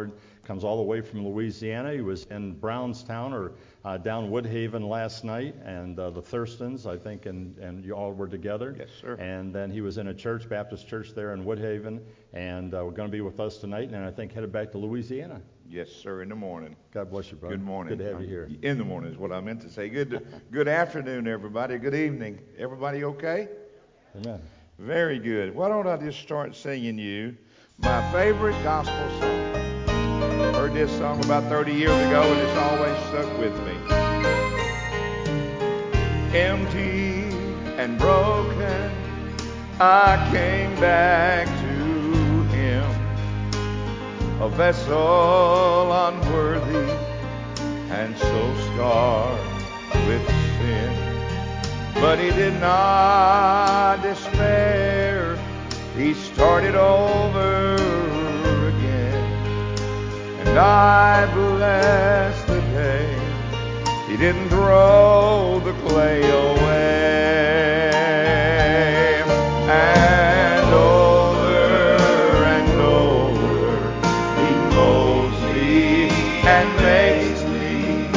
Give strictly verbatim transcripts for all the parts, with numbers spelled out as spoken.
Lord. Comes all the way from Louisiana. He was in Brownstown or uh, down Woodhaven last night, and uh, the Thurstons, I think, and, and you all were together. Yes, sir. And then he was in a church, Baptist church there in Woodhaven, and uh, we're going to be with us tonight, and I think headed back to Louisiana. Yes, sir, in the morning. God bless you, brother. Good morning. Good to have you here. In the morning is what I meant to say. Good to, good afternoon, everybody. Good evening. Everybody okay? Amen. Very good. Why don't I just start singing you my favorite gospel song? Heard this song about thirty years ago, and it's always stuck with me. Empty and broken, I came back to him, a vessel unworthy and so scarred with sin. But he did not despair. He started over again. And I bless the day he didn't throw the clay away. And over and over he molds me and makes me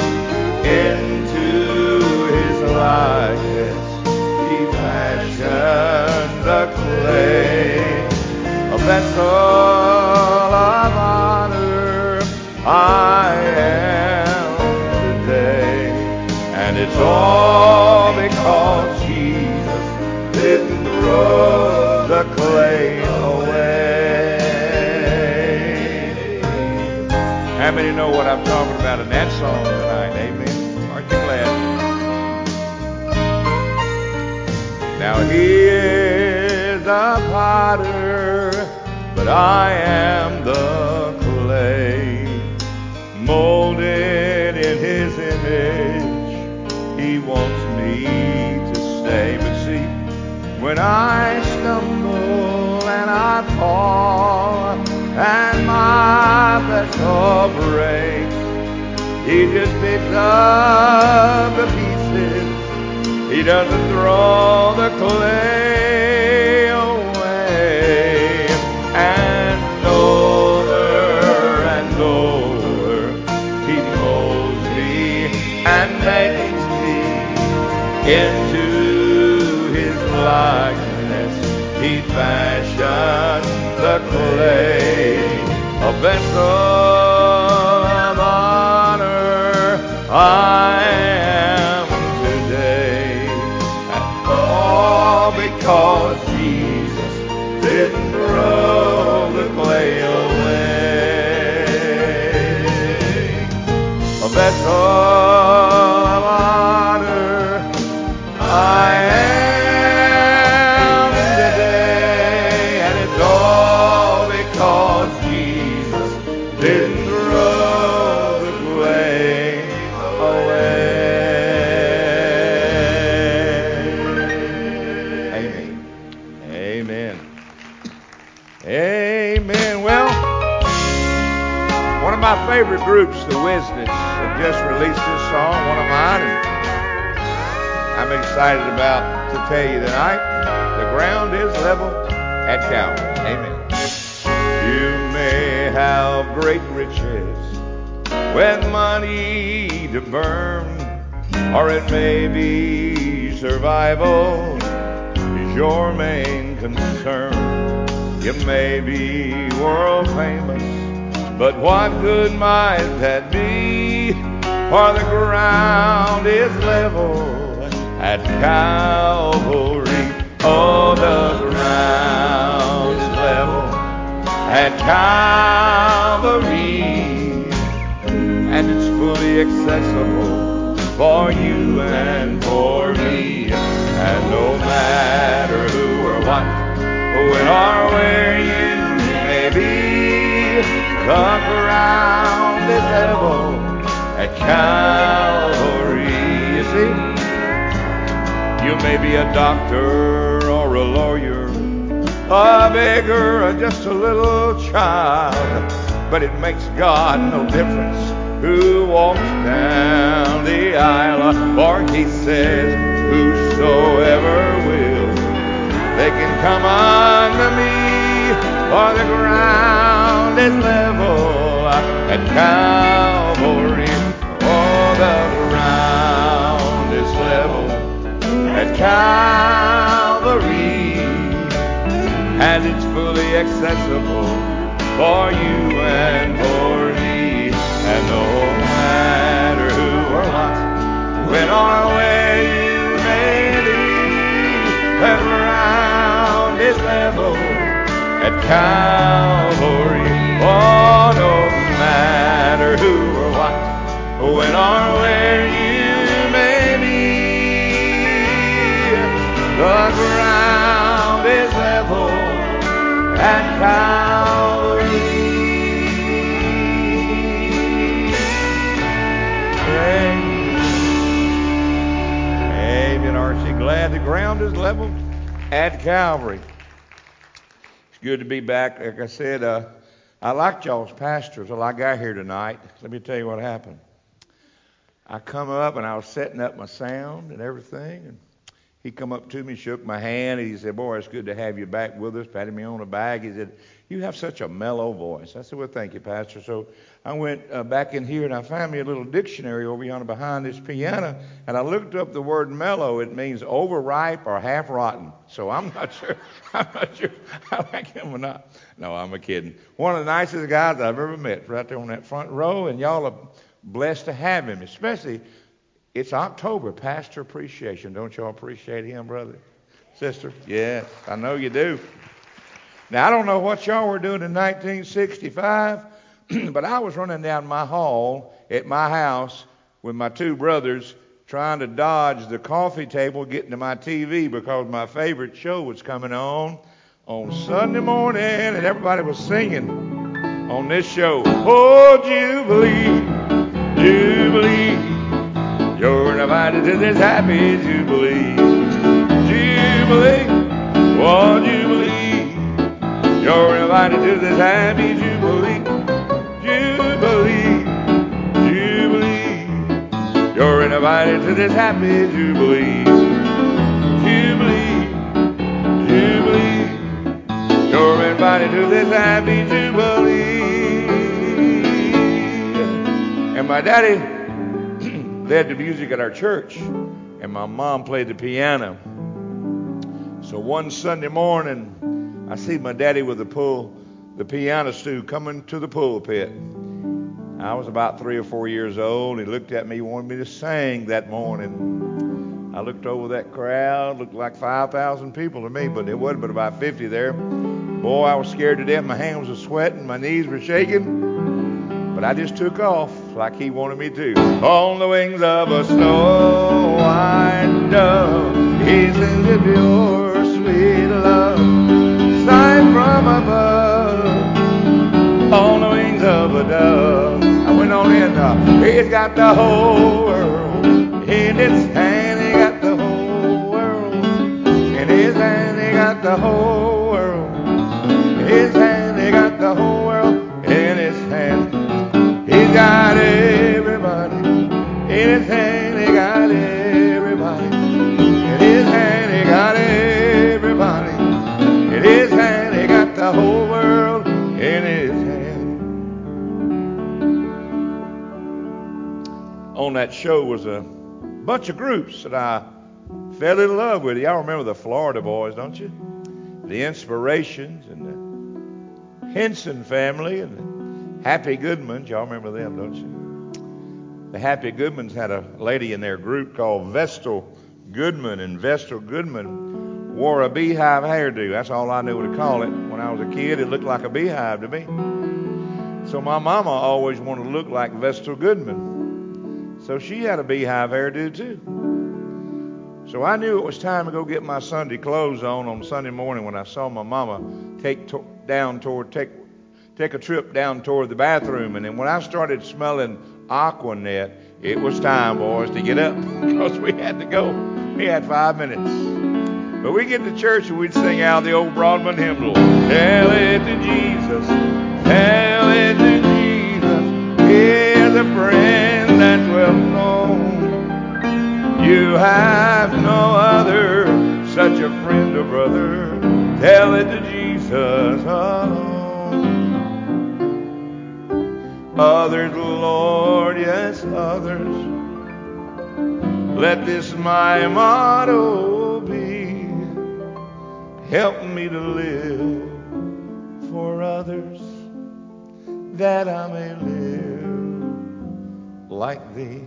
into his likeness. He fashioned the clay, a vessel of honor I am today. And it's all because Jesus didn't throw the clay away. How many know what I'm talking about in that song tonight? Amen. Aren't you glad? Now he is the potter, but I am the clay, molded in his image. He wants me to stay. But see, when I stumble and I fall and my vessel breaks, he just picks up the pieces. He doesn't throw the clay away. And over and over he molds me and makes me into his likeness. He fashioned the clay, a vessel of honor I am today. And all because Jesus didn't throw the clay away. A vessel of honor I am today. And it's all because Jesus didn't throw the clay away. Amen. Amen. Amen. Well, one of my favorite groups, the Wisnets, have just released this song, one of mine, and I'm excited about to tell you tonight, the ground is level at Calvary. Amen. You may have great riches with money to burn, or it may be survival is your main concern. You may be world famous, but what good might that be? For the ground is level at Calvary. Oh, the ground is level at Calvary, and it's fully accessible for you and for me. And no matter who or what, when or where you may be, the ground is level at Calvary. You see, you may be a doctor or a lawyer, a beggar or just a little child, but it makes God no difference who walks down the aisle. For he says, whosoever will, they can come unto me, for the ground is level at Calvary. All the ground is level at Calvary, and it's fully accessible for you and for me. And no matter who or what, when or where you may be, the ground is level at Calvary. Oh, no matter who or what, when or where you may be, the ground is level at Calvary. Amen. Aren't you glad the ground is level at Calvary? It's good to be back. Like I said, uh, I liked y'all's pastors. Well, I got here tonight. Let me tell you what happened. I come up and I was setting up my sound and everything, and he come up to me, shook my hand, and he said, "Boy, it's good to have you back with us." Patted me on the back. He said, "You have such a mellow voice." I said, "Well, thank you, Pastor." So I went uh, back in here and I found me a little dictionary over yonder behind this piano, and I looked up the word mellow. It means overripe or half rotten. So I'm not sure. I'm not sure I like him or not. No, I'm a kidding. One of the nicest guys I've ever met, right there on that front row, and y'all are blessed to have him, especially. It's October, Pastor Appreciation. Don't y'all appreciate him, brother, sister? Yes, I know you do. Now, I don't know what y'all were doing in nineteen sixty-five, but I was running down my hall at my house with my two brothers trying to dodge the coffee table getting to my T V because my favorite show was coming on on Sunday morning, and everybody was singing on this show. Oh, Jubilee, Jubilee. You're invited to this happy Jubilee. Jubilee, oh Jubilee. You're invited to this happy Jubilee. Jubilee, Jubilee. You're invited to this happy Jubilee. Jubilee, Jubilee. You're invited to this happy Jubilee. And my daddy led the music at our church, and my mom played the piano. So one Sunday morning, I see my daddy with the pull, the piano stool coming to the pulpit. I was about three or four years old. He looked at me, wanted me to sing that morning. I looked over that crowd, looked like five thousand people to me, but it wasn't but about fifty there. Boy, I was scared to death. My hands were sweating, my knees were shaking. But I just took off like he wanted me to. On the wings of a snow white dove, he sends a pure, sweet love, sight from above. On the wings of a dove, I went on in. Uh, he's got the whole world in his hand. He got the whole world in his hand. He got the whole world in his hand. He got the whole world in his hand. He's got everybody in his hand. He got everybody in his hand. He got everybody in his hand. He got the whole world in his hand. On that show was a bunch of groups that I fell in love with. Y'all remember the Florida Boys, don't you? The Inspirations and the Henson family and the Happy Goodmans. Y'all remember them, don't you? The Happy Goodmans had a lady in their group called Vestal Goodman, and Vestal Goodman wore a beehive hairdo. That's all I knew to call it. When I was a kid, it looked like a beehive to me. So my mama always wanted to look like Vestal Goodman. So she had a beehive hairdo too. So I knew it was time to go get my Sunday clothes on on Sunday morning when I saw my mama take to- down toward take take a trip down toward the bathroom. And then when I started smelling Aquanet, it was time, boys, to get up because we had to go. We had five minutes. But we get to church and we'd sing out the old Broadman hymnal. Tell it to Jesus, tell it to Jesus, here's a friend that's well known. You have no other, such a friend or brother. Tell it to Jesus alone. Others, Lord, yes, others. Let this my motto be. Help me to live for others, that I may live like thee.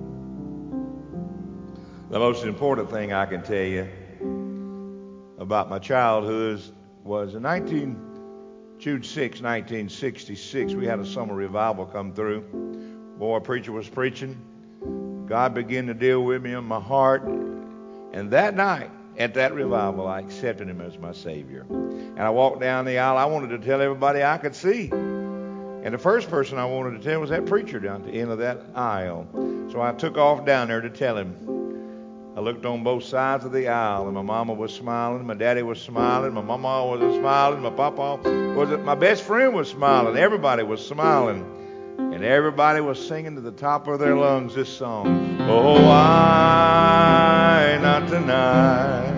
The most important thing I can tell you about my childhood was in nineteen, June sixth, nineteen sixty-six, we had a summer revival come through. Boy, a preacher was preaching. God began to deal with me in my heart. And that night, at that revival, I accepted him as my Savior. And I walked down the aisle. I wanted to tell everybody I could see. And the first person I wanted to tell was that preacher down at the end of that aisle. So I took off down there to tell him. I looked on both sides of the aisle, and my mama was smiling, my daddy was smiling, my mama was smiling, my papa was, my best friend was smiling. Everybody was smiling. And everybody was singing to the top of their lungs this song. Oh, why not tonight?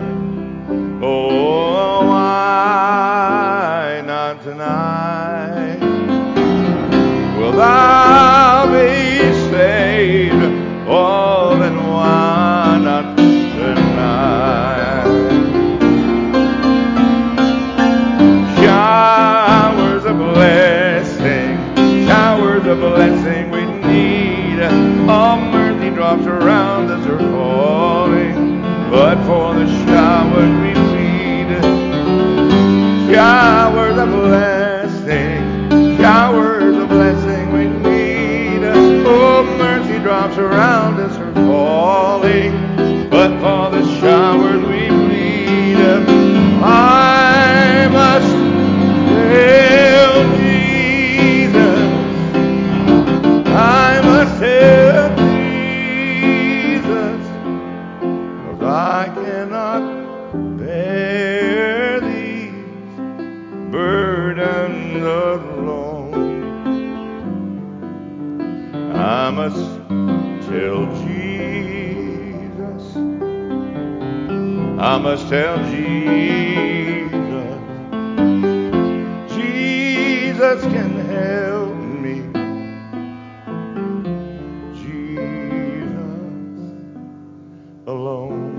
Oh, why not tonight? Will thou be saved? Oh, then why not tonight? Showers of blessing, showers of blessing we need. All mercy drops around us are falling, but for the showers we plead. Showers of blessing, showers of blessing we need. Oh, mercy drops around us are falling, but for the showers we plead. I must tell Jesus, I must tell Jesus, 'cause I cannot bear these burdens alone. I must tell Jesus, I must tell Jesus, Jesus can help me, Jesus alone.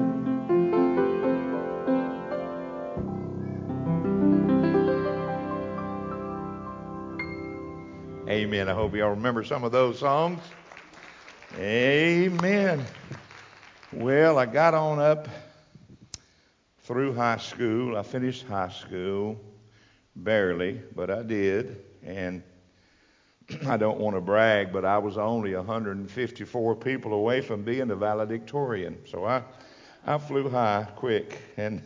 Amen. I hope y'all remember some of those songs. Amen. Well, I got on up through high school. I finished high school, barely, but I did. And I don't want to brag, but I was only one hundred fifty-four people away from being a valedictorian. So I, I flew high quick. And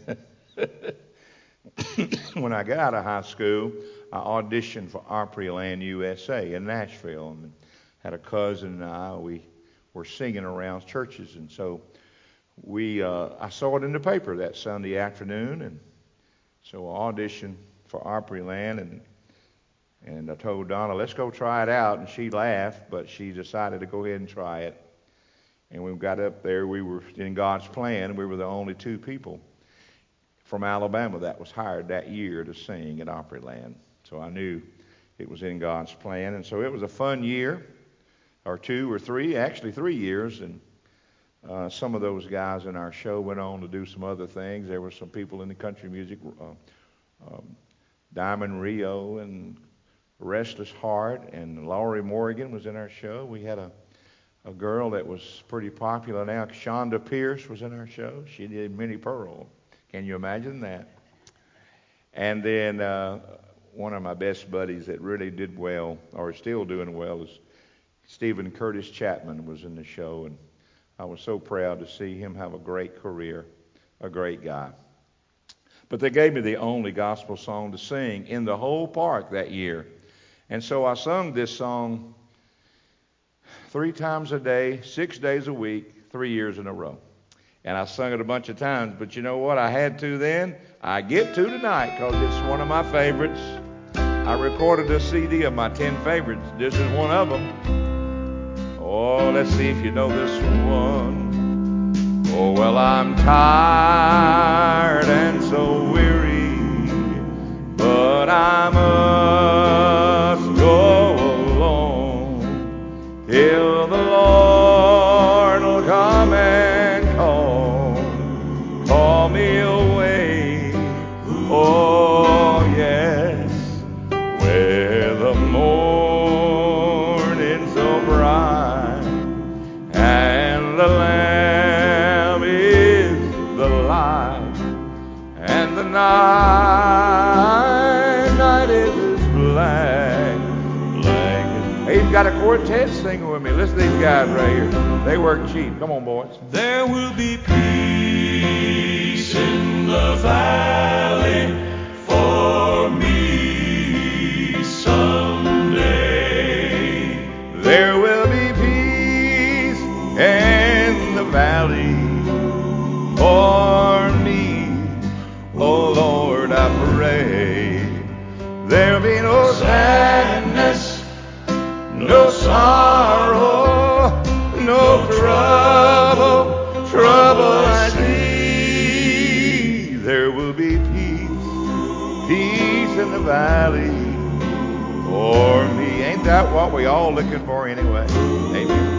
when I got out of high school, I auditioned for Opryland U S A in Nashville. And had a cousin and I, we were singing around churches. And so we, uh, I saw it in the paper that Sunday afternoon. And so I auditioned for Opryland, and And I told Donna, let's go try it out. And she laughed, but she decided to go ahead and try it. And when we got up there, we were in God's plan. We were the only two people from Alabama that was hired that year to sing at Opryland. So I knew it was in God's plan. And so it was a fun year, or two or three, actually three years. And uh, some of those guys in our show went on to do some other things. There were some people in the country music, uh, um, Diamond Rio and Restless Heart, and Laurie Morgan was in our show. We had a, a girl that was pretty popular now, Shonda Pierce, was in our show. She did Minnie Pearl. Can you imagine that? And then uh, one of my best buddies that really did well, or is still doing well, is Stephen Curtis Chapman was in the show, and I was so proud to see him have a great career, a great guy. But they gave me the only gospel song to sing in the whole park that year. And so I sung this song three times a day, six days a week, three years in a row. And I sung it a bunch of times, but you know what I had to then? I get to tonight, because it's one of my favorites. I recorded a C D of my ten favorites. This is one of them. Oh, let's see if you know this one. Oh, well, I'm tired and so weary, but I must go alone. till the Lord will come and call, call me away. Oh yes, where the morning's so bright and the Lamb is the light, and the night, night is as black, black. Hey, he's got a quartet singing with me. Listen to these guys right here. They work cheap. Come on, boys. There will be peace in the valley for me someday. There will be peace in the valley for me. Oh Lord, I pray. There'll be no sadness, no sorrow, no trouble, trouble I see. There will be peace, peace in the valley for me. Ain't that what we all looking for anyway? Amen.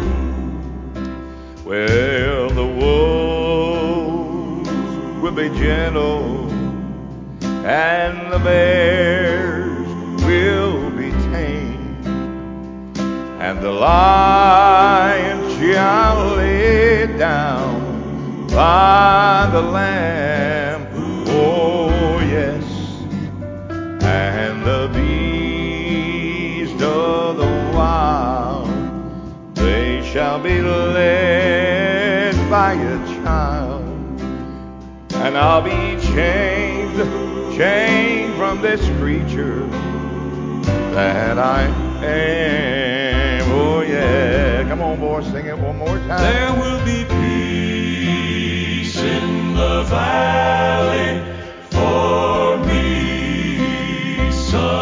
Well, the wolves will be gentle, and the bears will be tame, and the lion shall lay down by the lamb. Oh yes, and the beast of the wild, they shall be led by a child, and I'll be chained, chained from this creature that I am. Oh yeah, come on boys, sing it one more time. There will be peace in the valley for me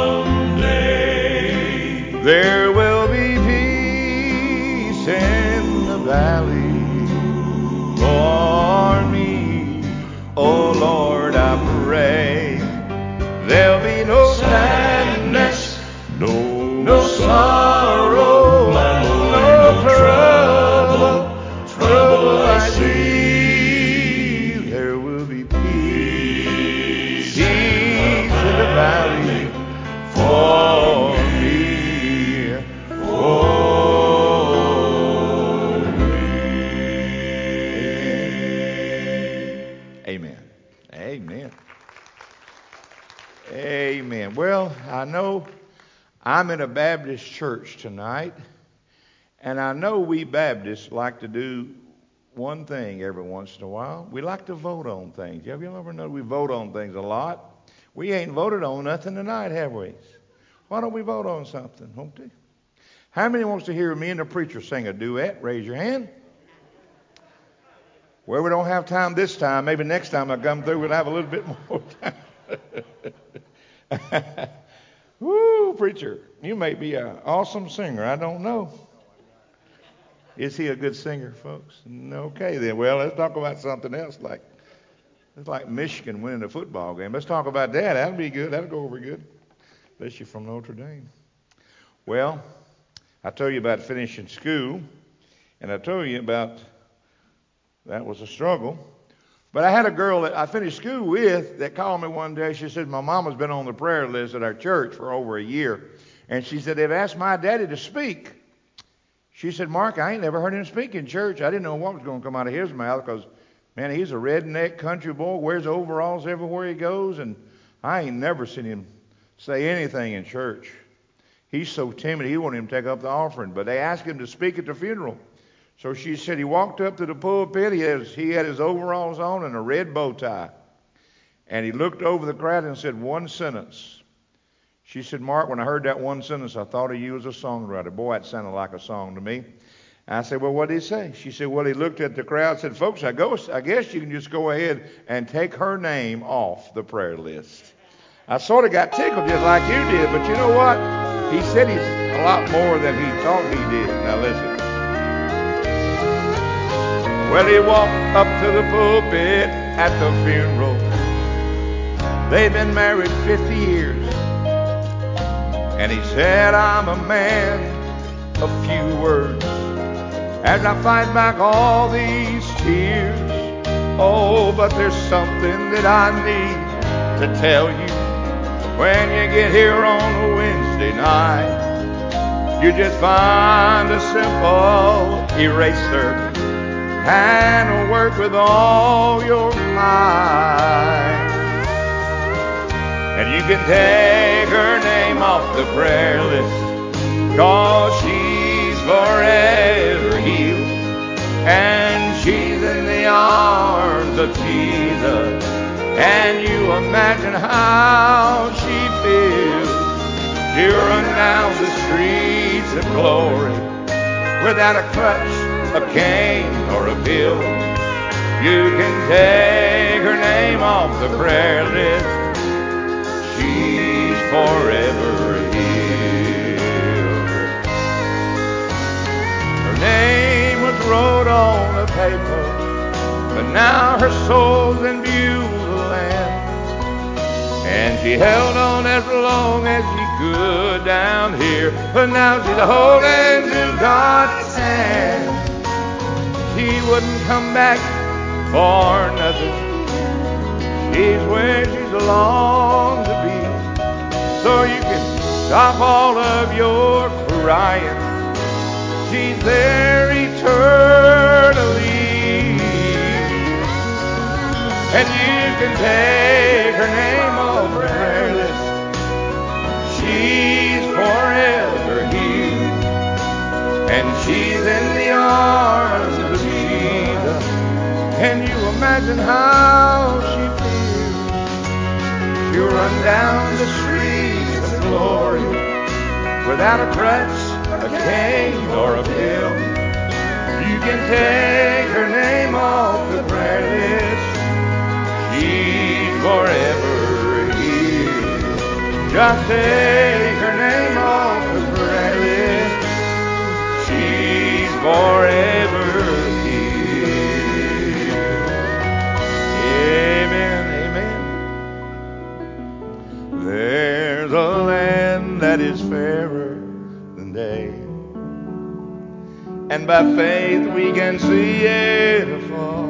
someday. There will be peace in the valley for me. Oh Lord, I pray. There'll be no sadness, no, no sorrow, no trouble, trouble I see. There will be peace, peace in the valley for me, for me. Amen. Amen. Amen. Well, I know I'm in a Baptist church tonight, and I know we Baptists like to do one thing every once in a while. We like to vote on things. Have you ever noticed we vote on things a lot? We ain't voted on nothing tonight, have we? Why don't we vote on something? Won't we? How many wants to hear me and the preacher sing a duet? Raise your hand. Well, we don't have time this time. Maybe next time I come through, we'll have a little bit more time. Woo, preacher, you may be an awesome singer. I don't know. Is he a good singer, folks? Okay, then. Well, let's talk about something else. Like it's like Michigan winning a football game. Let's talk about that. That'll be good. That'll go over good. Unless you're from Notre Dame. Well, I told you about finishing school, and I told you about that was a struggle. But I had a girl that I finished school with that called me one day. She said, my mama's been on the prayer list at our church for over a year. And she said, they've asked my daddy to speak. She said, Mark, I ain't never heard him speak in church. I didn't know what was going to come out of his mouth because, man, he's a redneck country boy, wears overalls everywhere he goes, and I ain't never seen him say anything in church. He's so timid, he won't even take up the offering. But they asked him to speak at the funeral. So she said he walked up to the pulpit. He, has, he had his overalls on and a red bow tie. And he looked over the crowd and said one sentence. She said, Mark, when I heard that one sentence, I thought of you as a songwriter. Boy, it sounded like a song to me. I said, well, what did he say? She said, well, he looked at the crowd and said, folks, I, go, I guess you can just go ahead and take her name off the prayer list. I sort of got tickled just like you did, but you know what? He said he's a lot more than he thought he did. Now listen. Well, he walked up to the pulpit at the funeral. They'd been married fifty years. And he said, I'm a man of few words. as I fight back all these tears. Oh, but there's something that I need to tell you. When you get here on a Wednesday night, you just find a simple eraser and work with all your might. And you can take her name off the prayer list, 'cause she's forever healed. And she's in the arms of Jesus. And you imagine how she feels. You run down the streets of glory without a crutch, a cane, or a pill. You can take her name off the prayer list. She's forever healed. Her name was wrote on a paper, but now her soul's in Beulah land. And she held on as long as she could down here, but now she's holding to God's hand. She wouldn't come back for nothing. She's where she's longed to be. So you can stop all of your crying. She's there eternally. And you can take her name off the prayer list. She's forever healed. And she's in the arms of Jesus. Can you imagine how she feels? She'll run down the streets of glory without a crutch, a cane, or a pill. You can take her name off the prayer list. She's forever healed. Just take her name off the prayer list. She's forever healed. Amen, amen. There's a land that is fairer than day, and by faith we can see it afar.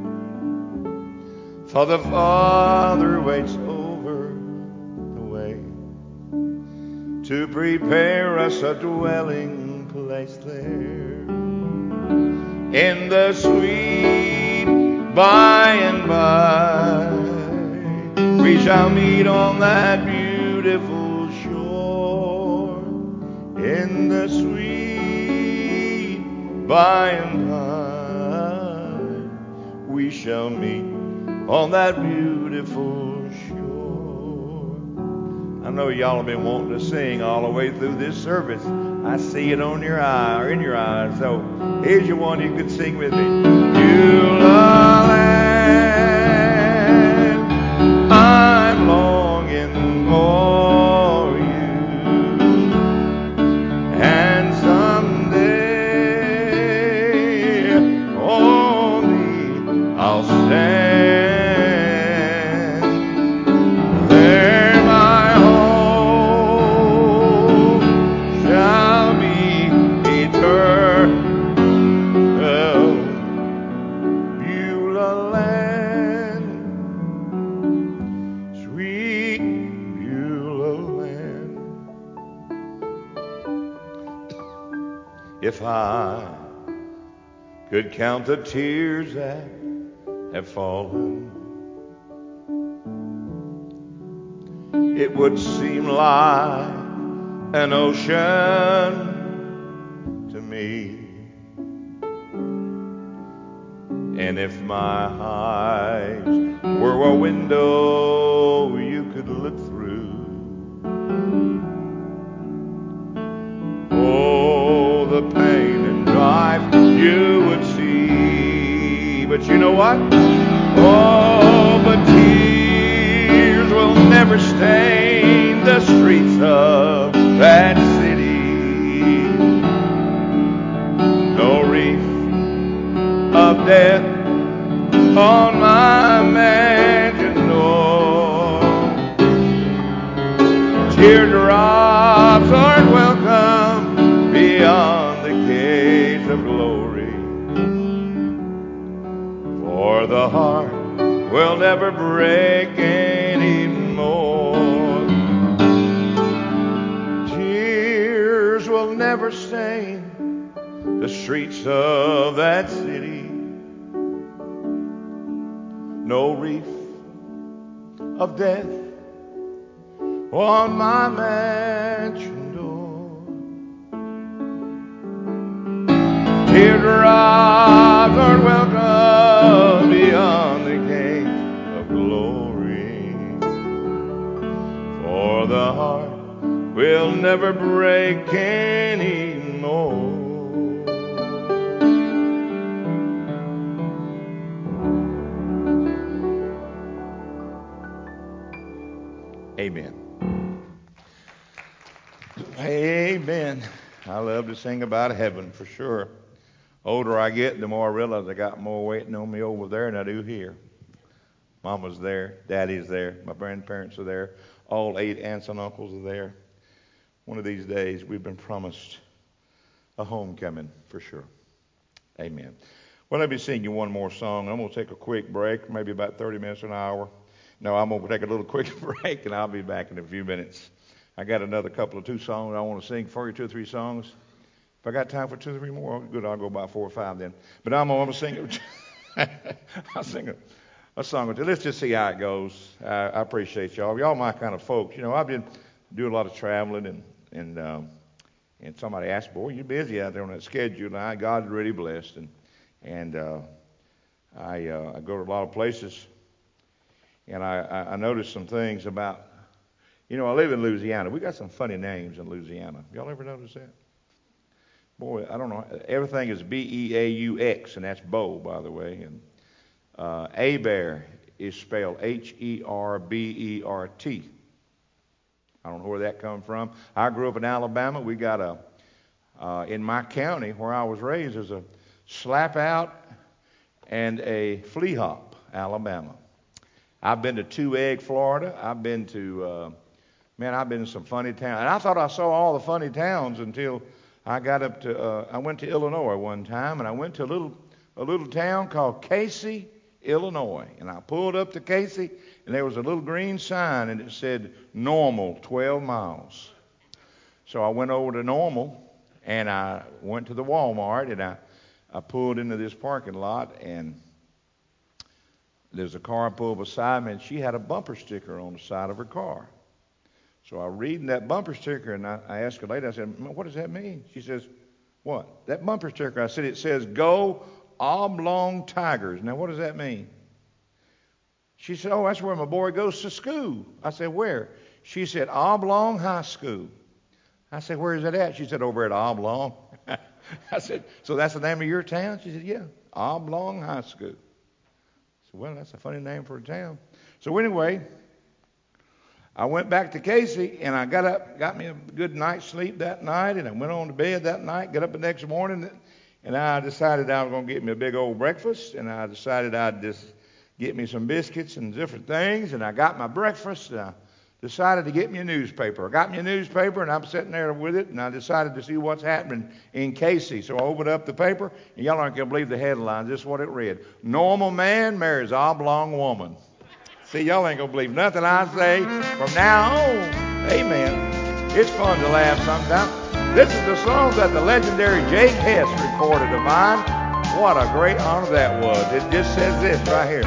For the Father waits over the way to prepare us a dwelling place there. In the sweet by and by, we shall meet on that beautiful shore. In the sweet by and by, we shall meet on that beautiful shore. I know y'all have been wanting to sing all the way through this service. I see it on your eye, or in your eyes. So here's your one you could sing with me. Beulah land, I'm longing for you, and someday on thee I'll stand. If I could count the tears that have fallen, it would seem like an ocean to me. And if my eyes were a window you could look through, oh, the pain and strife you would see. But you know what? Oh, but tears will never stain the streets of that city. No wreath of death on my mansion door. Teardrops aren't welcome beyond the gates of glory. never stain the streets of that city. No wreath of death on my mansion door. Teardrops aren't welcome beyond the gate of glory, for the heart will never break anymore. Amen. Amen. I love to sing about heaven for sure. Older I get, the more I realize I got more waiting on me over there than I do here. Mama's there, Daddy's there, my grandparents are there, all eight aunts and uncles are there. One of these days we've been promised a homecoming for sure. Amen. Well, let me sing you one more song. I'm going to take a quick break, maybe about thirty minutes, an hour. No, I'm going to take a little quick break, and I'll be back in a few minutes. I got another couple of two songs I want to sing for you, two or three songs. If I got time for two or three more, good, I'll go about four or five then. But I'm going to sing it. I'll sing a, a song or two. Let's just see how it goes. I, I appreciate y'all. Y'all my kind of folks. You know, I've been doing a lot of traveling, and and um, and somebody asked, boy, you're busy out there on that schedule. And I, God's really blessed, and and uh, I uh, I go to a lot of places. And I, I noticed some things about, you know, I live in Louisiana. We got some funny names in Louisiana. Y'all ever notice that? Boy, I don't know. Everything is B E A U X, and that's Bo, by the way. And uh, Hebert is spelled H E R B E R T. I don't know where that comes from. I grew up in Alabama. We got a, uh, in my county where I was raised, there's a slap out and a flea hop, Alabama. I've been to Two Egg, Florida. I've been to, uh, man, I've been to some funny towns. And I thought I saw all the funny towns until I got up to, uh, I went to Illinois one time, and I went to a little, a little town called Casey, Illinois. And I pulled up to Casey, and there was a little green sign, and it said, Normal, twelve miles. So I went over to Normal, and I went to the Walmart, and I, I pulled into this parking lot, and there's a car pulled beside me, and she had a bumper sticker on the side of her car. So I reading that bumper sticker, and I, I asked her later, I said, what does that mean? She says, what? That bumper sticker, I said, it says, Go Oblong Tigers. Now, what does that mean? She said, oh, that's where my boy goes to school. I said, where? She said, Oblong High School. I said, where is it at? She said, over at Oblong. I said, so that's the name of your town? She said, yeah, Oblong High School. Well, that's a funny name for a town. So anyway, I went back to Casey, and I got up, got me a good night's sleep that night, and I went on to bed that night, got up the next morning, and I decided I was going to get me a big old breakfast, and I decided I'd just get me some biscuits and different things, and I got my breakfast, and I decided to get me a newspaper. I got me a newspaper, and I'm sitting there with it, and I decided to see what's happening in Casey. So I opened up the paper, and y'all aren't going to believe the headlines. This is what it read. Normal man marries oblong woman. See, y'all ain't going to believe nothing I say from now on. Amen. It's fun to laugh sometimes. This is the song that the legendary Jake Hess recorded of mine. What a great honor that was. It just says this right here.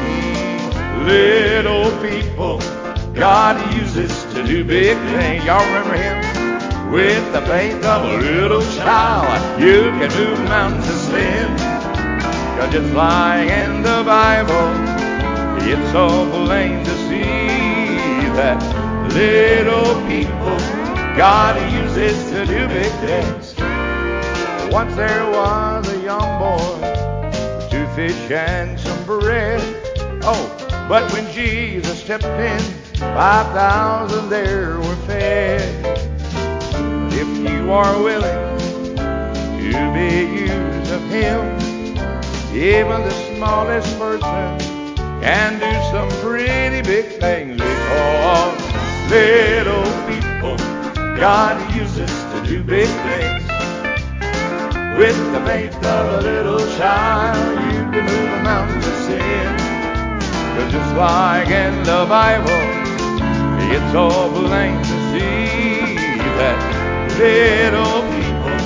Little people God uses to do big things. Y'all remember him? With the faith of a little child, you can move mountains of sin. 'Cause just like in the Bible, it's so plain to see that little people God uses to do big things. Once there was a young boy with two fish and some bread. Oh, but when Jesus stepped in, five thousand there were fed. But if you are willing to be used of Him, even the smallest person can do some pretty big things, because little people God uses to do big things. With the faith of a little child, you can move a mountain to sin. But just like in the Bible, it's all plain to see that little people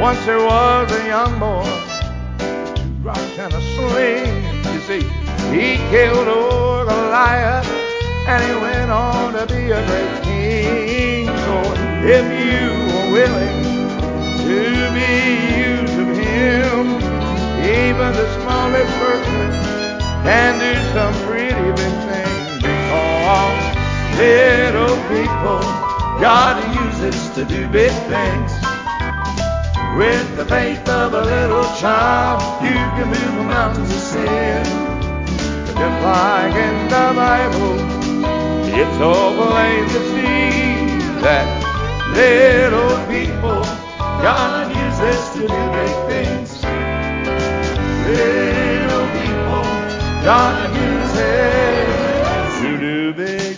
Once there was a young boy, two rocks and a sling. You see, he killed old Goliath, and he went on to be a great king. So if you are willing to be used of him, even the smallest person can do some pretty big things. Because little people, God uses to do big things. With the faith of a little child, you can move mountains of sin. Just like in the Bible, it's so plain to see that little people, God uses to do big things. Little people, God uses to do big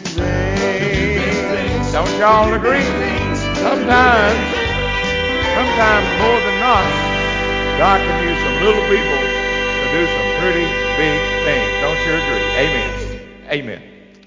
things. Don't y'all agree? Sometimes, sometimes more than not, God can use some little people to do some pretty big things. Don't you agree? Amen. Amen.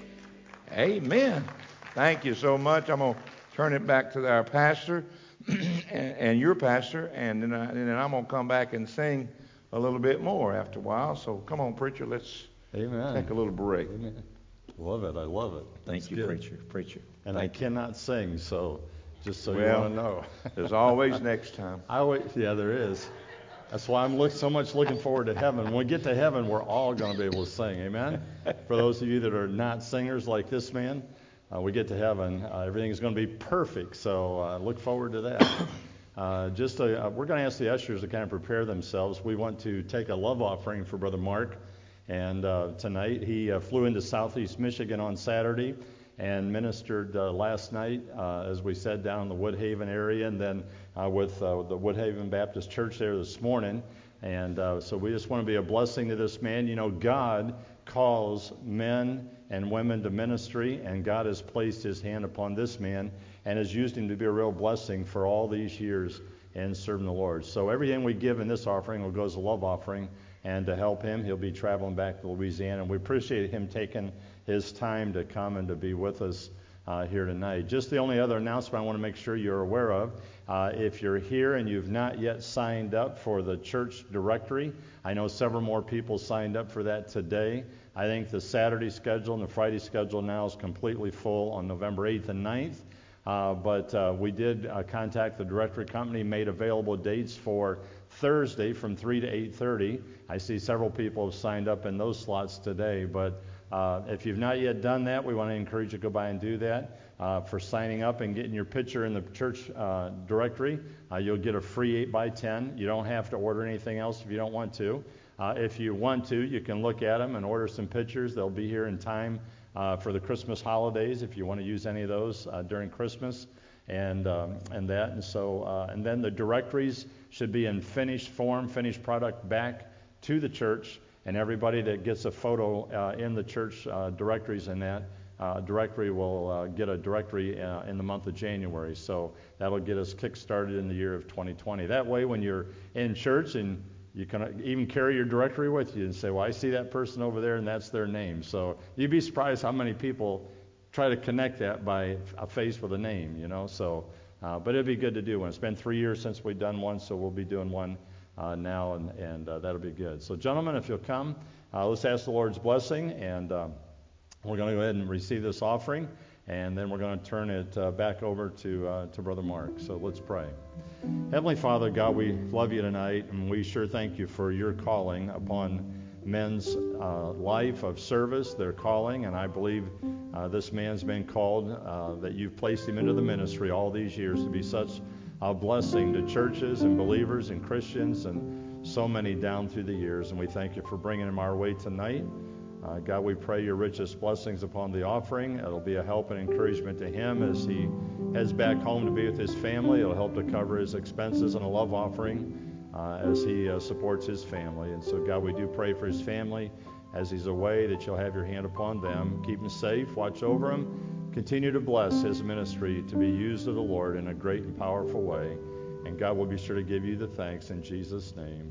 Amen. Thank you so much. I'm going to turn it back to our pastor and, and your pastor, and then, I, and then I'm going to come back and sing a little bit more after a while. So come on, preacher, let's Amen. take a little break. Amen. Love it. I love it. Thank It's you, good. preacher. Preacher. And Thank I cannot sing, so just so Well, you want to know. There's always next time. I wait. Yeah, there is. That's why I'm look, so much looking forward to heaven. When we get to heaven, we're all going to be able to sing. Amen? For those of you that are not singers like this man, uh, we get to heaven. Uh, everything's going to be perfect, so uh, look forward to that. Uh, just to, uh, we're going to ask the ushers to kind of prepare themselves. We want to take a love offering for Brother Mark. And uh, tonight, he uh, flew into Southeast Michigan on Saturday and ministered uh, last night, uh, as we said, down in the Woodhaven area, and then uh, with uh, the Woodhaven Baptist Church there this morning. And uh, so we just want to be a blessing to this man. You know, God calls men and women to ministry, and God has placed his hand upon this man and has used him to be a real blessing for all these years in serving the Lord. So everything we give in this offering will go as a love offering, and to help him, he'll be traveling back to Louisiana. And we appreciate him taking his time to come and to be with us uh, here tonight. Just the only other announcement I want to make sure you're aware of, uh, if you're here and you've not yet signed up for the church directory, I know several more people signed up for that today. I think the Saturday schedule and the Friday schedule now is completely full on November eighth and ninth. Uh, but uh, we did uh, contact the directory company, made available dates for Thursday from three to eight thirty. I see several people have signed up in those slots today, but uh, if you've not yet done that, we want to encourage you to go by and do that. Uh, for signing up and getting your picture in the church uh, directory, uh, you'll get a free eight by ten. You don't have to order anything else if you don't want to. Uh, if you want to, you can look at them and order some pictures. They'll be here in time uh, for the Christmas holidays if you want to use any of those uh, during Christmas and um, and that. And so uh, and then the directories should be in finished form, finished product back to the church, and everybody that gets a photo uh, in the church uh, directories in that uh, directory will uh, get a directory uh, in the month of January. So that'll get us kick-started in the year of twenty twenty. That way, when you're in church, and you can even carry your directory with you and say, well, I see that person over there, and that's their name. So you'd be surprised how many people try to connect that by a face with a name, you know. So, uh, but it'd be good to do one. It's been three years since we've done one, so we'll be doing one uh, now, and, and uh, that'll be good. So, gentlemen, if you'll come, uh, let's ask the Lord's blessing, and uh, we're going to go ahead and receive this offering, and then we're going to turn it uh, back over to uh, to Brother Mark. So let's pray. Heavenly Father, God, we love you tonight, and we sure thank you for your calling upon men's uh, life of service, their calling, and I believe uh, this man's been called, uh, that you've placed him into the ministry all these years to be such a blessing to churches and believers and Christians and so many down through the years, and we thank you for bringing him our way tonight. Uh, God, we pray your richest blessings upon the offering. It'll be a help and encouragement to him as he heads back home to be with his family. It'll help to cover his expenses and a love offering uh, as he uh, supports his family. And so, God, we do pray for his family as he's away, that you'll have your hand upon them. Keep him safe. Watch over him. Continue to bless his ministry to be used of the Lord in a great and powerful way. And God will be sure to give you the thanks in Jesus' name.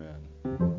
Amen.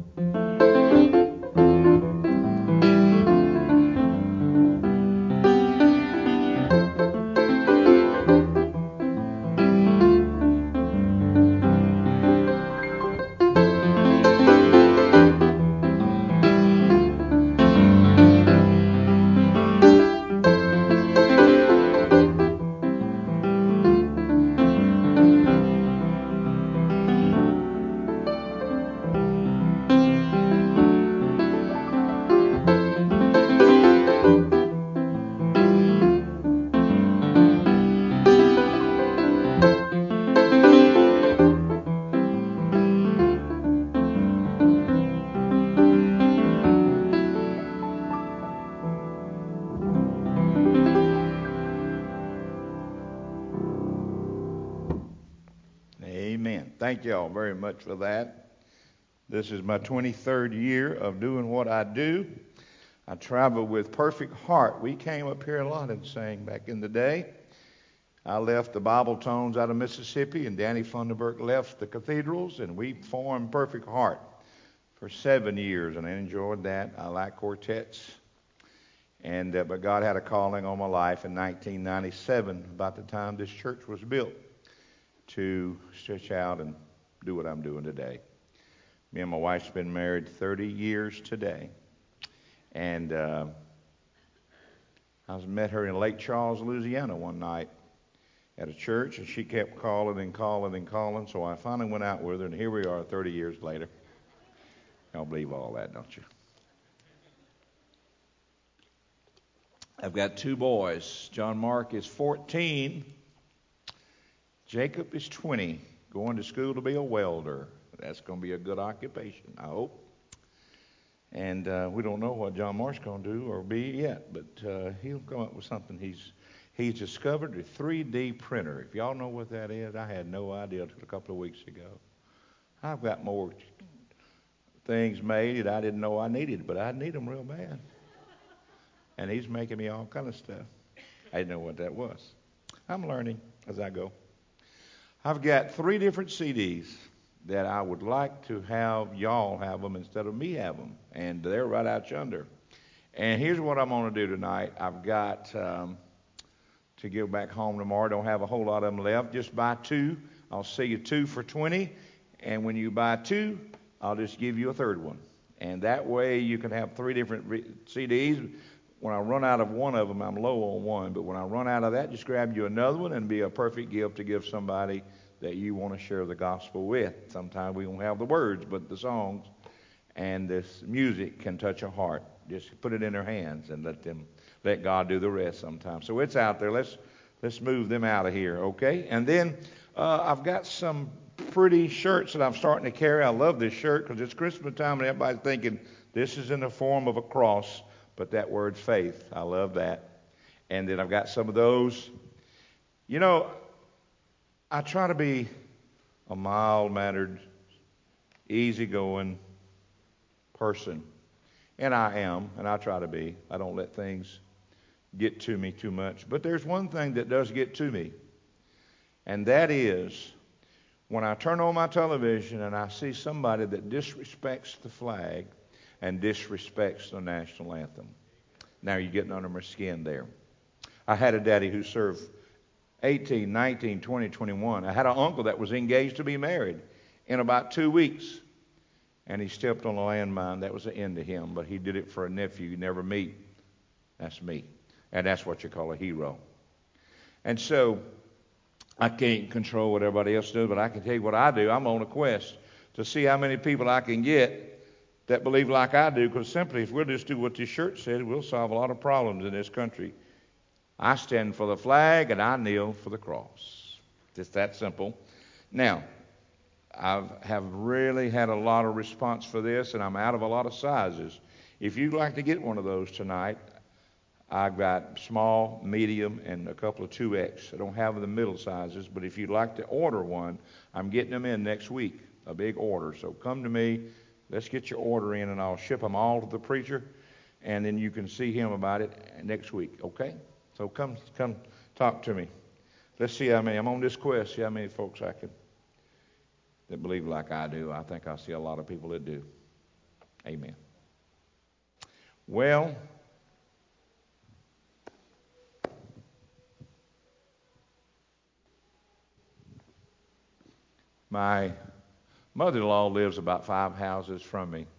Thank you all very much for that. This is my twenty-third year of doing what I do. I travel with Perfect Heart. We came up here a lot and sang back in the day. I left the Bible Tones out of Mississippi, and Danny Funderburk left the cathedrals, and we formed Perfect Heart for seven years, and I enjoyed that. I like quartets. And uh, but God had a calling on my life in nineteen ninety-seven, about the time this church was built, to stretch out and do what I'm doing today. Me and my wife's been married thirty years today. And uh, I was met her in Lake Charles, Louisiana one night at a church, and she kept calling and calling and calling, so I finally went out with her, and here we are thirty years later. Y'all believe all that, don't you? I've got two boys. John Mark is fourteen. Jacob is twenty, going to school to be a welder. That's going to be a good occupation, I hope. And uh, we don't know what John Mark's going to do or be yet, but uh, he'll come up with something. He's he's discovered a three D printer. If y'all know what that is, I had no idea until a couple of weeks ago. I've got more things made that I didn't know I needed, but I need them real bad. And he's making me all kind of stuff. I didn't know what that was. I'm learning as I go. I've got three different C Ds that I would like to have y'all have them instead of me have them. And they're right out yonder. And here's what I'm going to do tonight. I've got um, to go back home tomorrow. Don't have a whole lot of them left. Just buy two. I'll sell you two for twenty. And when you buy two, I'll just give you a third one. And that way you can have three different re- C Ds. When I run out of one of them, I'm low on one. But when I run out of that, just grab you another one and be a perfect gift to give somebody that you want to share the gospel with. Sometimes we don't have the words, but the songs and this music can touch a heart. Just put it in their hands and let them let God do the rest sometimes. So it's out there. Let's let's move them out of here, okay? And then uh, I've got some pretty shirts that I'm starting to carry. I love this shirt because it's Christmas time and everybody's thinking this is in the form of a cross, but that word's faith. I love that. And then I've got some of those. You know, I try to be a mild-mannered, easygoing person. And I am, and I try to be. I don't let things get to me too much. But there's one thing that does get to me, and that is when I turn on my television and I see somebody that disrespects the flag and disrespects the national anthem. Now you're getting under my skin there. I had a daddy who served eighteen, nineteen, twenty, twenty-one. I had an uncle that was engaged to be married in about two weeks. And he stepped on a landmine. That was the end of him. But he did it for a nephew you never meet. That's me. And that's what you call a hero. And so I can't control what everybody else does, but I can tell you what I do. I'm on a quest to see how many people I can get that believe like I do. Because simply, if we'll just do what this shirt said, we'll solve a lot of problems in this country. I stand for the flag and I kneel for the cross. Just that simple. Now, I have really had a lot of response for this, and I'm out of a lot of sizes. If you'd like to get one of those tonight, I've got small, medium, and a couple of two X. I don't have the middle sizes, but if you'd like to order one, I'm getting them in next week, a big order. So come to me. Let's get your order in, and I'll ship them all to the preacher, and then you can see him about it next week, okay? So come come talk to me. Let's see how many. I'm on this quest. See how many folks I can that believe like I do. I think I see a lot of people that do. Amen. Well, my mother-in-law lives about five houses from me.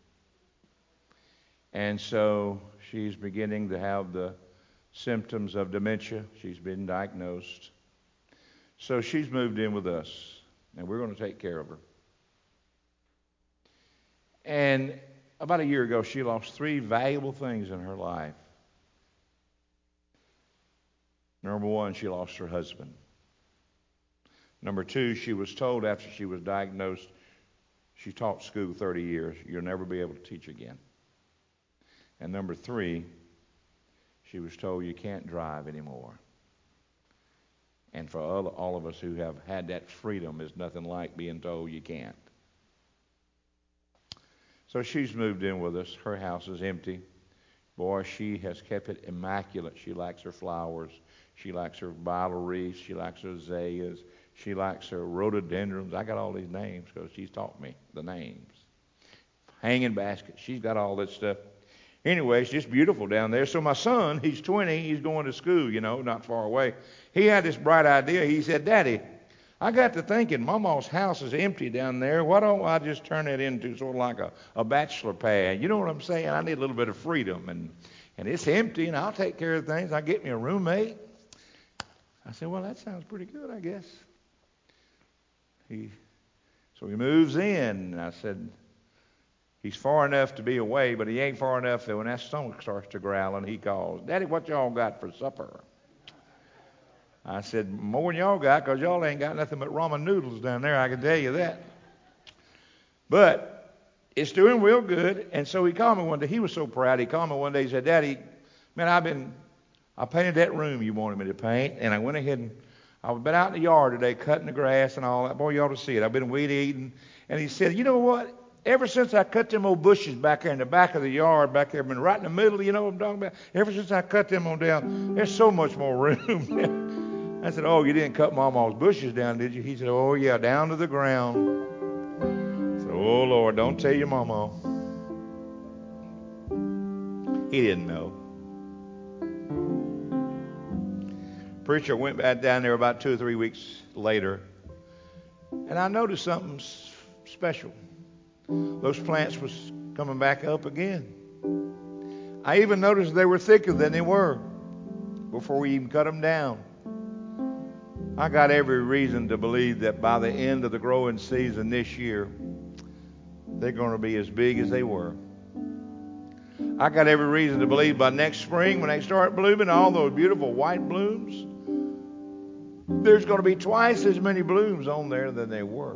And so she's beginning to have the symptoms of dementia. She's been diagnosed. So she's moved in with us, and we're going to take care of her. And about a year ago, she lost three valuable things in her life. Number one, she lost her husband. Number two, she was told after she was diagnosed, she taught school thirty years, you'll never be able to teach again. And number three, she was told you can't drive anymore. And for all, all of us who have had that freedom, there's nothing like being told you can't. So she's moved in with us. Her house is empty. Boy, she has kept it immaculate. She likes her flowers. She likes her vital wreaths. She likes her azaleas. She likes her rhododendrons. I got all these names because she's taught me the names. Hanging baskets. She's got all this stuff. Anyway, it's just beautiful down there. So my son, he's twenty. He's going to school, you know, not far away. He had this bright idea. He said, Daddy, I got to thinking, Mama's house is empty down there. Why don't I just turn it into sort of like a, a bachelor pad? You know what I'm saying? I need a little bit of freedom. And, and it's empty, and I'll take care of things. I'll get me a roommate. I said, well, that sounds pretty good, I guess. He, so he moves in, and I said, he's far enough to be away, but he ain't far enough that when that stomach starts to growl, and he calls, Daddy, what y'all got for supper? I said, more than y'all got, because y'all ain't got nothing but ramen noodles down there, I can tell you that. But it's doing real good. And so he called me one day. He was so proud. He called me one day. He said, Daddy, man, I've been, I painted that room you wanted me to paint. And I went ahead and I've been out in the yard today cutting the grass and all that. Boy, you ought to see it. I've been weed eating. And he said, you know what? Ever since I cut them old bushes back there in the back of the yard, back there, been right in the middle, you know what I'm talking about? Ever since I cut them on down, there's so much more room. I said, oh, you didn't cut Mama's bushes down, did you? He said, oh, yeah, down to the ground. I said, oh, Lord, don't tell your Mama. He didn't know. Preacher went back down there about two or three weeks later, and I noticed something s- special. Those plants was coming back up again. I even noticed they were thicker than they were before we even cut them down. I got every reason to believe that by the end of the growing season this year, they're going to be as big as they were. I got every reason to believe by next spring, when they start blooming, all those beautiful white blooms, there's going to be twice as many blooms on there than there were.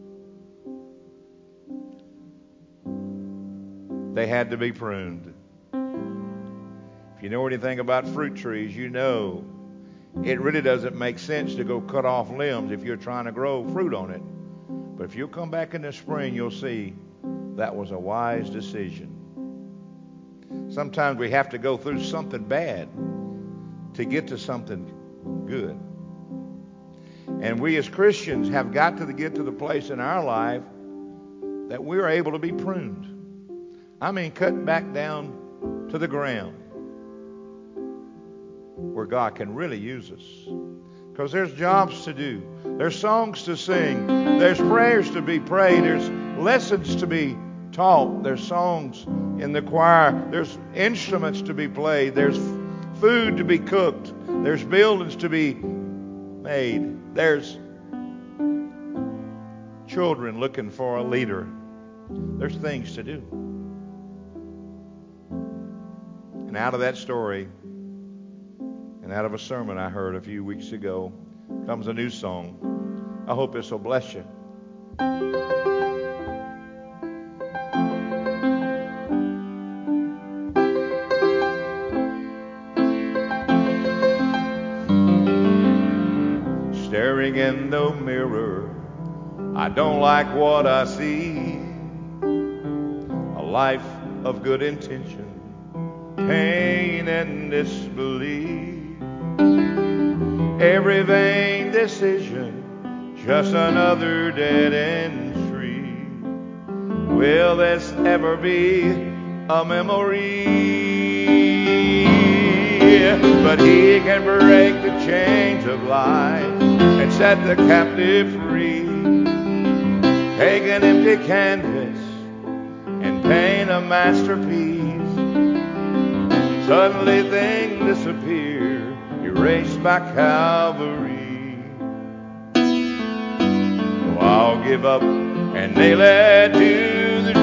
They had to be pruned. If you know anything about fruit trees, you know it really doesn't make sense to go cut off limbs if you're trying to grow fruit on it. But if you'll come back in the spring, you'll see that was a wise decision. Sometimes we have to go through something bad to get to something good. And we as Christians have got to get to the place in our life that we're able to be pruned. I mean, cut back down to the ground where God can really use us. Because there's jobs to do. There's songs to sing. There's prayers to be prayed. There's lessons to be taught. There's songs in the choir. There's instruments to be played. There's food to be cooked. There's buildings to be made. There's children looking for a leader. There's things to do. And out of that story, and out of a sermon I heard a few weeks ago, comes a new song. I hope this will bless you. Staring in the mirror, I don't like what I see. A life of good intention, pain and disbelief. Every vain decision, just another dead-end street. Will this ever be a memory? But he can break the chains of life and set the captive free. Take an empty canvas and paint a masterpiece. Suddenly things disappear, erased by Calvary. So I'll give up and nail it to the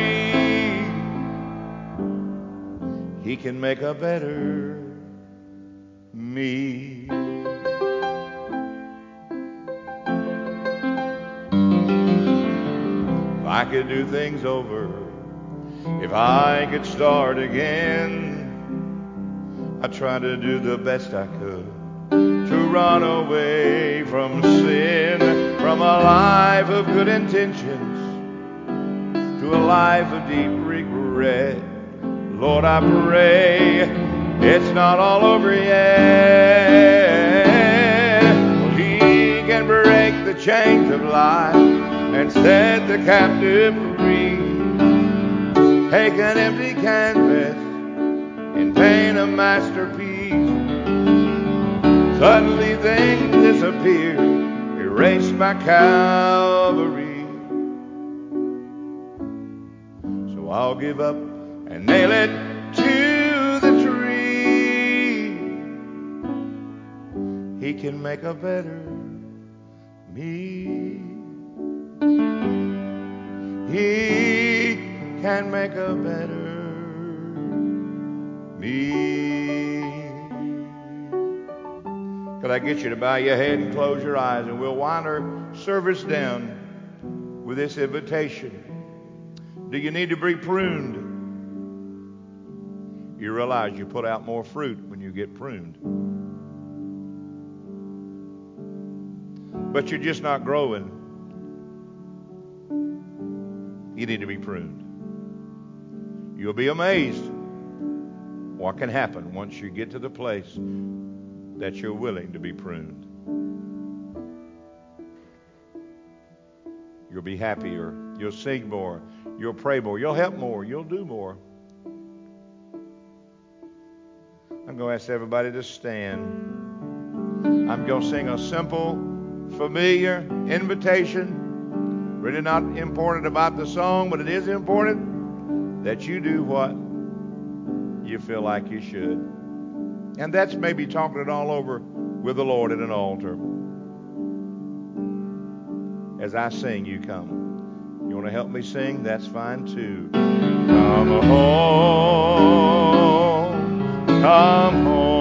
tree. He can make a better me. If I could do things over, if I could start again, I tried to do the best I could to who run away from sin, from a life of good intentions to a life of deep regret. Lord, I pray it's not all over yet. He can break the chains of life and set the captive free. Take an empty canvas and paint a masterpiece. Suddenly things disappear, erased by Calvary. So I'll give up and nail it to the tree. He can make a better me. He can make a better me. Could I get you to bow your head and close your eyes, and we'll wind our service down with this invitation. Do you need to be pruned? You realize you put out more fruit when you get pruned. But you're just not growing. You need to be pruned. You'll be amazed what can happen once you get to the place that you're willing to be pruned. You'll be happier. You'll sing more. You'll pray more. You'll help more. You'll do more. I'm going to ask everybody to stand. I'm going to sing a simple, familiar invitation. Really not important about the song, but it is important that you do what you feel like you should. And that's maybe talking it all over with the Lord at an altar. As I sing, you come. You want to help me sing? That's fine too. Come home, come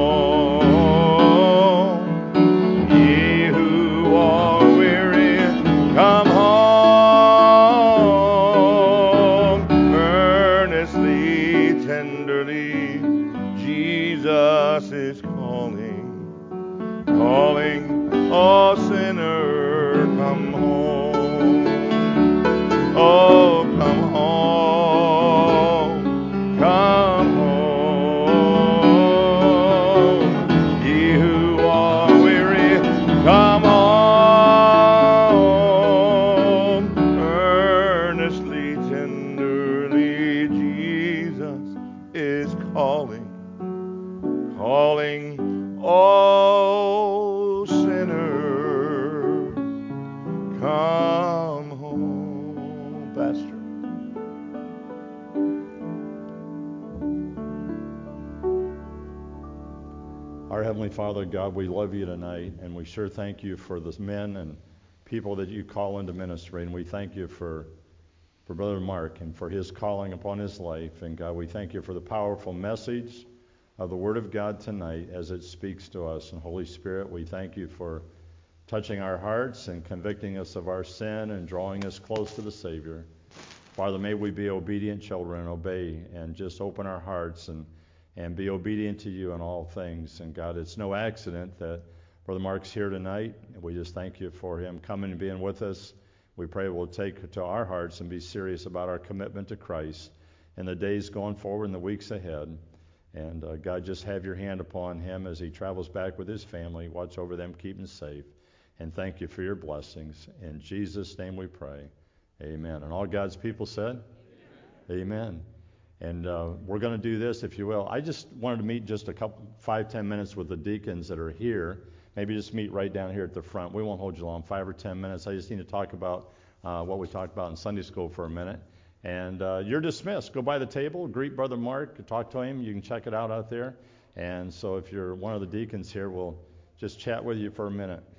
home, ye who are weary, come home, earnestly, tenderly, Jesus is calling, calling, oh sinner, come home. Oh, come home, come home, ye who are weary, come home, earnestly, tenderly, Jesus is calling, calling, oh sinner, come home. Pastor. Our Heavenly Father, God, we love you tonight, and we sure thank you for the men and people that you call into ministry, and we thank you for, for Brother Mark and for his calling upon his life. And God, we thank you for the powerful message of the Word of God tonight as it speaks to us. And Holy Spirit, we thank you for touching our hearts and convicting us of our sin and drawing us close to the Savior. Father, may we be obedient children and obey and just open our hearts and, and be obedient to you in all things. And God, it's no accident that Brother Mark's here tonight. We just thank you for him coming and being with us. We pray we'll take it to our hearts and be serious about our commitment to Christ in the days going forward and the weeks ahead. And uh, God, just have your hand upon him as he travels back with his family. Watch over them, keep them safe. And thank you for your blessings. In Jesus' name we pray. Amen. And all God's people said? Amen. Amen. And uh, we're going to do this, if you will. I just wanted to meet just a couple, five, ten minutes with the deacons that are here. Maybe just meet right down here at the front. We won't hold you long, five or ten minutes. I just need to talk about uh, what we talked about in Sunday school for a minute. And uh, you're dismissed. Go by the table, greet Brother Mark, talk to him. You can check it out out there. And so if you're one of the deacons here, we'll just chat with you for a minute.